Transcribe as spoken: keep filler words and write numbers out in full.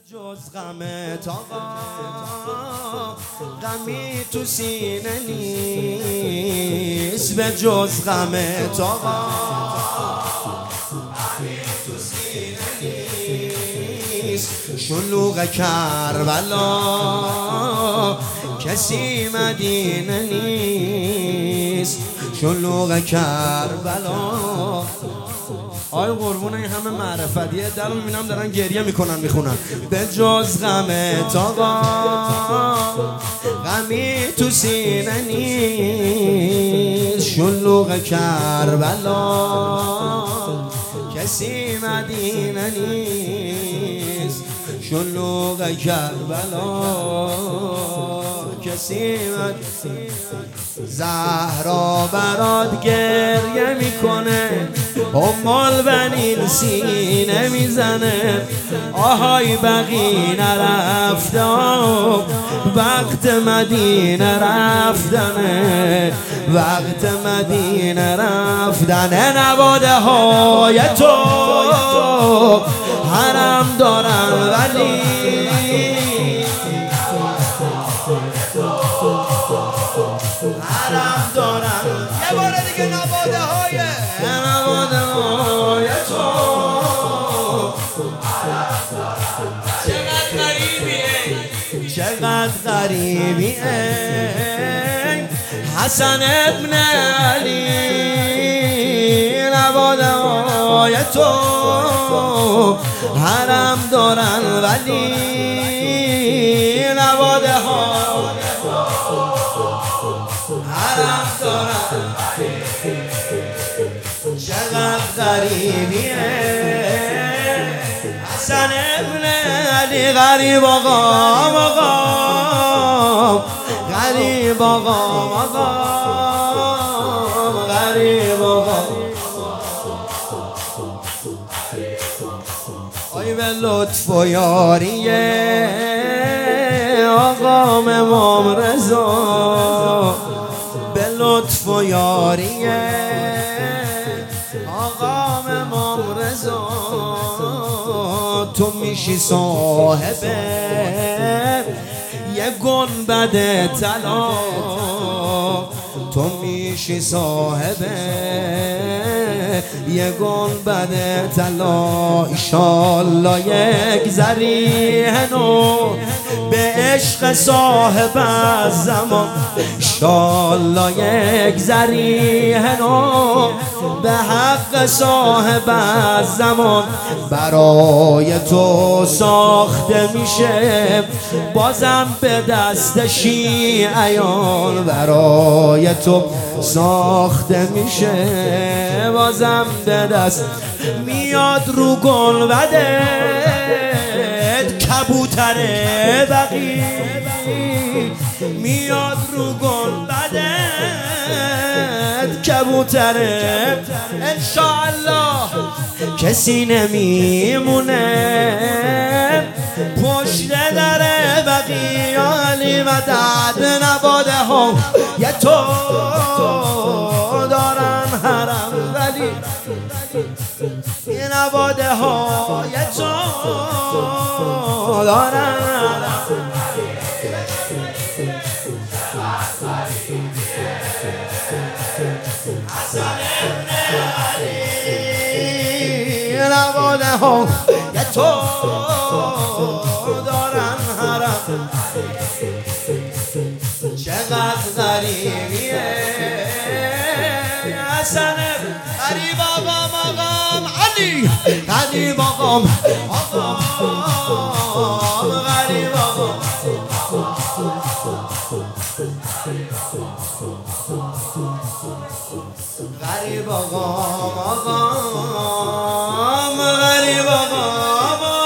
جز غمت آقا غمی تو سینه نیست، به جز غمت آقا غمی تو سینه نیست. شلوغ کربلا کسی مدینه نیست، شلوغ کربلا. آی قربون این همه معرفتیه در رو میبینم دارن گریه میکنن میخونن. به جز غمت آقا غمی تو سینه نیست، شلوغ کربلا کسی مدینه نیست، شلوغ کربلا کسی مدینه. زهرا برات گریه میکنه، امال بنین سینه میزنه. آهای بقی نرفته وقت مدینه رفتنه، وقت مدینه رفتنه. نواده های تو حرم دارن ولی حرم دارن. یه بار دیگه نواده های نواده های تو چقدر غریبی ای، چقدر غریبی ای حسن ابن علی. نواده های تو حرم دارن ولی نواده های حرم دارن. چقدر غریبیه حسن ابن علی. غریب آقا آقا غریب آقا آقا غریب آقا. آی به لطف و یاریه آقا امام رضا، به لطف و یاریه آقا امام رضا. تو میشی صاحب یه گنبد طلا، تو میشی صاحب یه گنبد طلا. ایشالله یک ذریح نو به عشق صاحب از زمان، ایشالله یک ذریح نو به حق صاحب از زمان. برای تو ساخته میشه بازم به دست شیعیان، برای تو ساخته میشه بازم به دست. میاد رو گنبدت کبوتر بقی، میاد رو گنبدت کبوتر. انشاءالله کسی نمیمونه پشت در بقی. علی مدد نواده ها یه تو دارن حرم ولی یه نواده ها یه تو دارن حرم. حسن ابن علی نواده ها یه تو دارن حرم. چقدر غریبیه حسن غریب آقام آقام علی، غریب آقام آقام غریب آقام غریب آقام آقام غریب آقام